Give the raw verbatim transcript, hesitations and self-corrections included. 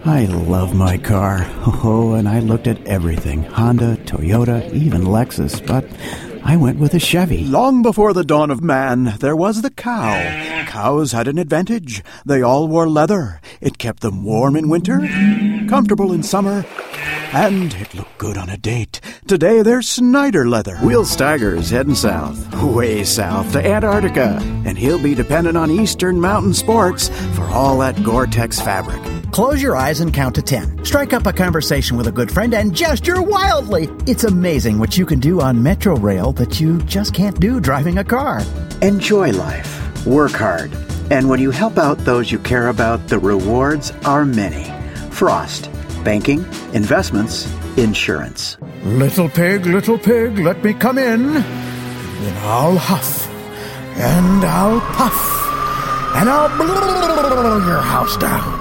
I love my car. Oh, and I looked at everything. Honda, Toyota, even Lexus, but I went with a Chevy. Long before the dawn of man, there was the cow. Cows had an advantage. They all wore leather. It kept them warm in winter, comfortable in summer, and it looked good on a date. Today, there's Snyder leather. Will Steiger's heading south, way south to Antarctica, and he'll be dependent on Eastern Mountain Sports for all that Gore-Tex fabric. Close your eyes and count to ten. Strike up a conversation with a good friend and gesture wildly. It's amazing what you can do on Metro Rail that you just can't do driving a car. Enjoy life. Work hard. And when you help out those you care about, the rewards are many. Frost. Banking, investments, insurance. Little pig, little pig, let me come in. Then I'll huff, and I'll puff, and I'll blow your house down.